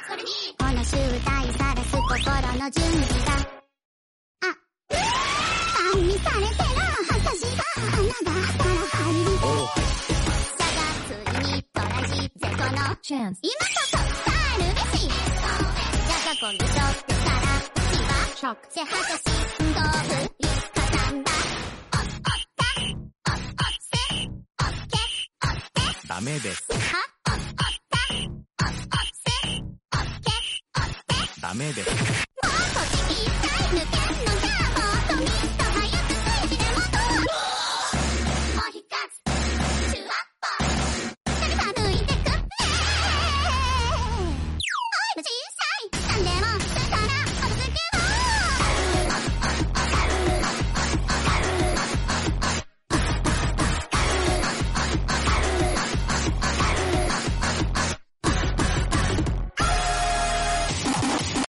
それにこの集大さらす心の準備が見されてる私が穴がから入り差がついにトラジ絶好のチャンス今こそさあるべしじゃが今度しょってからショックせはかしんどぶいかさんだおったおせおけおってダメですはおったおせおけおってダメですもうこっち来た